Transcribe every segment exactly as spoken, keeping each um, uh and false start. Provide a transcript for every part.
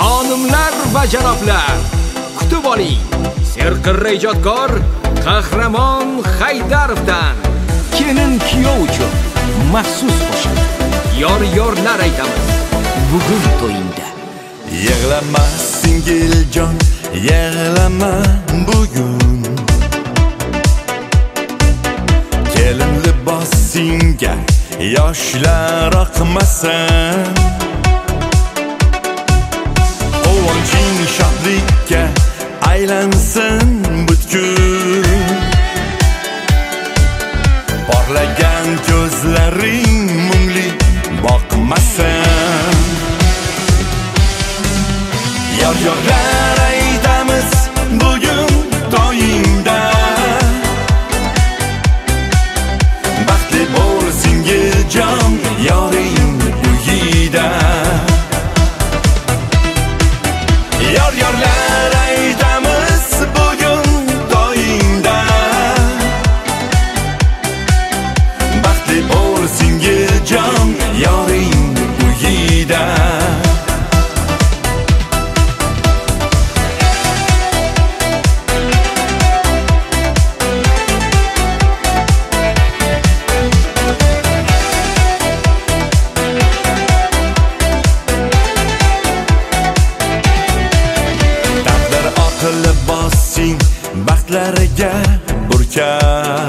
Xonimlar va janoblar, kutib oling. Serqirra ijodkor Qahramon Haydarovdan kelin kuyov uchun maxsus qo'shiq. Yor-yorlar aytamiz bugun to'yingda. Yig'lama singiljon, yig'lama bugun. Kelin libosingga yoshlar oqmasin. Quvonching shodlikka aylansin butkul. Porlagan ko'zlaring mungli boqmasin. Yor-yorlar aytamiz bugun to'yingda. Baxtli bo'l singiljon, yoring uyida. Yor-yorlar aytamiz bugun to'yingda. Baxtli bo'l singiljon, yoring uyida. Libosing baxtlariga burkar.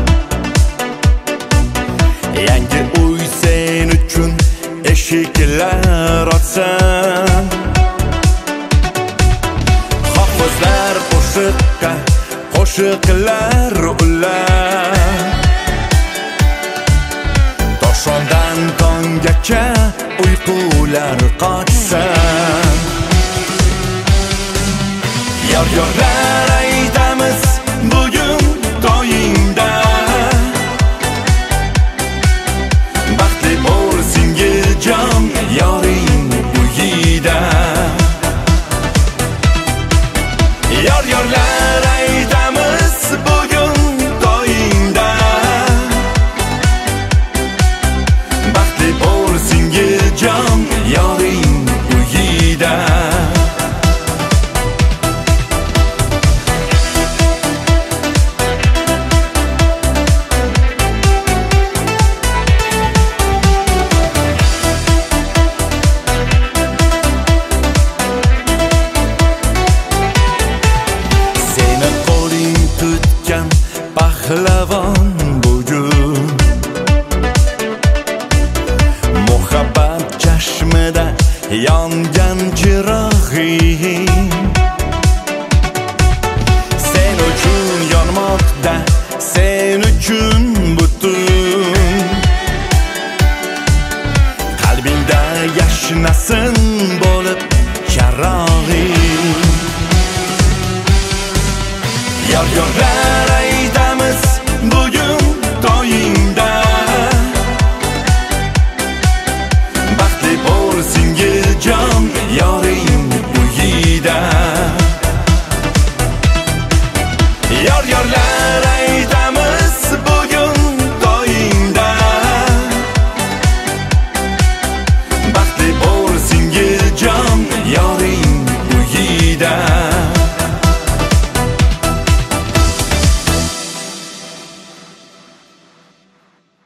Yangi uy sen uchun eshiklar ochsin. Hofizlar qo'shiqqa qo'shiqlar ular. Toshondan tonggacha uyqular qochsin. Yor-yorlar aytamiz bugun to'yingda. Baxtli bo'l singiljon, yoring uyida. Yor-yorlar aytamiz bugun to'yingda. Baxtli bo'l singiljon, yoring uyida. Pahlavon bugun muhabbat chashmida yongan chirog'ing. Sen uchun yonmoqda, sen uchun butun. Qalbingda yashnasin bo'lib charog'ing. Yor-yorlar